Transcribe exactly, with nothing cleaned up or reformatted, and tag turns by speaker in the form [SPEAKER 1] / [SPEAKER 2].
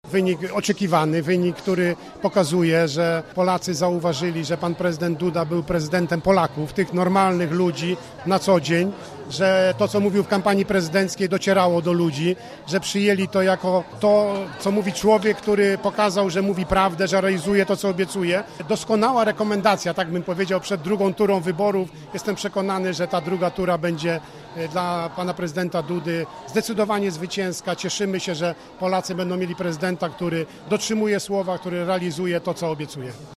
[SPEAKER 1] wynik oczekiwany, wynik, który pokazuje, że Polacy zauważyli, że pan prezydent Duda był prezydentem Polaków, tych normalnych ludzi na co dzień, że to, co mówił w kampanii prezydenckiej, docierało do ludzi, że przyjęli to jako to, co mówi człowiek, który pokazał, że mówi prawdę, że realizuje to, co obiecuje. Doskonała rekomendacja, tak bym powiedział, przed drugą turą wyborów. Jestem przekonany, że ta druga tura będzie dla pana prezydenta Dudy zdecydowanie zwycięska. Cieszymy się, że Polacy będą mieli prezydenta, który dotrzymuje słowa, który realizuje to, co obiecuje.